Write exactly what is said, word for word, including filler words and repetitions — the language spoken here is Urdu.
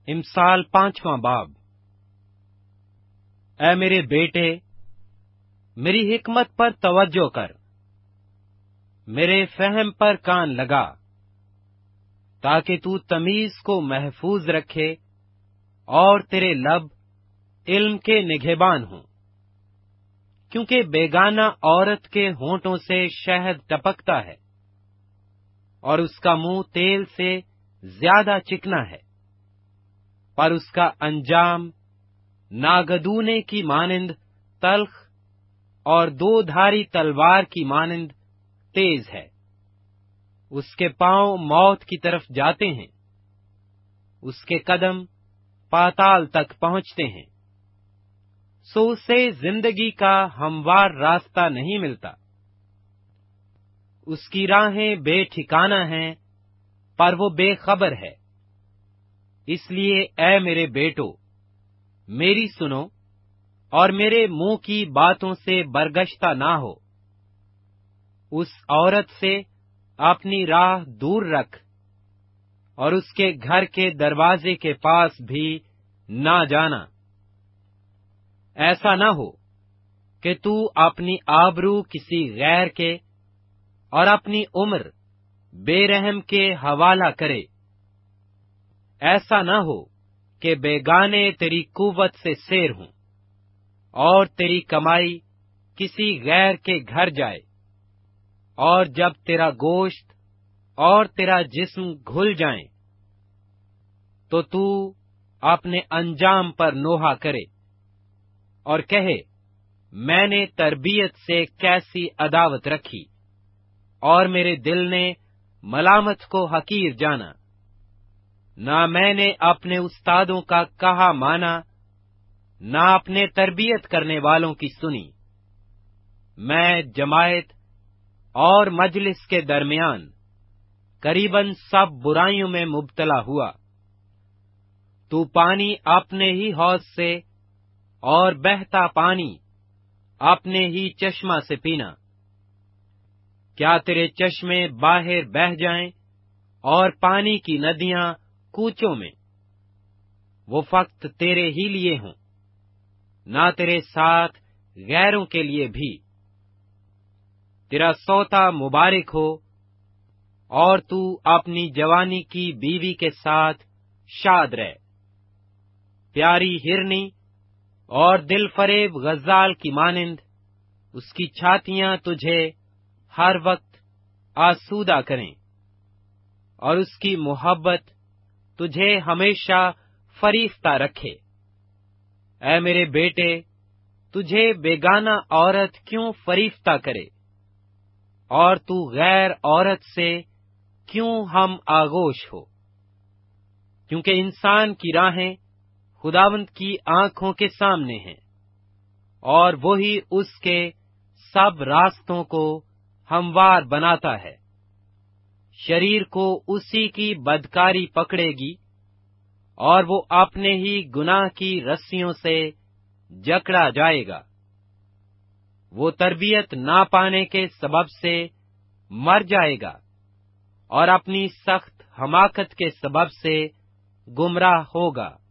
امثال پانچواں باب۔ اے میرے بیٹے، میری حکمت پر توجہ کر، میرے فہم پر کان لگا، تاکہ تو تمیز کو محفوظ رکھے اور تیرے لب علم کے نگہبان ہوں، کیونکہ بیگانہ عورت کے ہونٹوں سے شہد ٹپکتا ہے اور اس کا منہ تیل سے زیادہ چکنا ہے، پر اس کا انجام ناگدونے کی مانند تلخ اور دو دھاری تلوار کی مانند تیز ہے۔ اس کے پاؤں موت کی طرف جاتے ہیں، اس کے قدم پاتال تک پہنچتے ہیں، سو اسے زندگی کا ہموار راستہ نہیں ملتا۔ اس کی راہیں بے ٹھکانہ ہیں، پر وہ بے خبر ہے۔ اس لیے اے میرے بیٹو، میری سنو اور میرے منہ کی باتوں سے برگشتہ نہ ہو۔ اس عورت سے اپنی راہ دور رکھ اور اس کے گھر کے دروازے کے پاس بھی نہ جانا۔ ایسا نہ ہو کہ تو اپنی آبرو کسی غیر کے اور اپنی عمر بے رحم کے حوالہ کرے۔ ایسا نہ ہو کہ بیگانے تیری قوت سے سیر ہوں اور تیری کمائی کسی غیر کے گھر جائے، اور جب تیرا گوشت اور تیرا جسم گھل جائیں تو تو اپنے انجام پر نوحہ کرے اور کہے، میں نے تربیت سے کیسی عداوت رکھی اور میرے دل نے ملامت کو حقیر جانا۔ نہ میں نے اپنے استادوں کا کہا مانا، نہ اپنے تربیت کرنے والوں کی سنی۔ میں جماعت اور مجلس کے درمیان قریباً سب برائیوں میں مبتلا ہوا۔ تو پانی اپنے ہی حوض سے اور بہتا پانی اپنے ہی چشمہ سے پینا۔ کیا تیرے چشمے باہر بہہ جائیں اور پانی کی ندیاں کوچوں میں؟ وہ فقط تیرے ہی لیے ہوں، نہ تیرے ساتھ غیروں کے لیے بھی۔ تیرا سوتا مبارک ہو، اور تو اپنی جوانی کی بیوی کے ساتھ شاد رہ۔ پیاری ہرنی اور دل فریب غزال کی مانند اس کی چھاتیاں تجھے ہر وقت آسودہ کریں، اور اس کی محبت تجھے ہمیشہ فریفتہ رکھے۔ اے میرے بیٹے، تجھے بیگانہ عورت کیوں فریفتہ کرے، اور تو غیر عورت سے کیوں ہم آغوش ہو؟ کیونکہ انسان کی راہیں خداوند کی آنکھوں کے سامنے ہیں، اور وہی اس کے سب راستوں کو ہموار بناتا ہے۔ شریر کو اسی کی بدکاری پکڑے گی، اور وہ اپنے ہی گناہ کی رسیوں سے جکڑا جائے گا۔ وہ تربیت نہ پانے کے سبب سے مر جائے گا، اور اپنی سخت حماقت کے سبب سے گمراہ ہوگا۔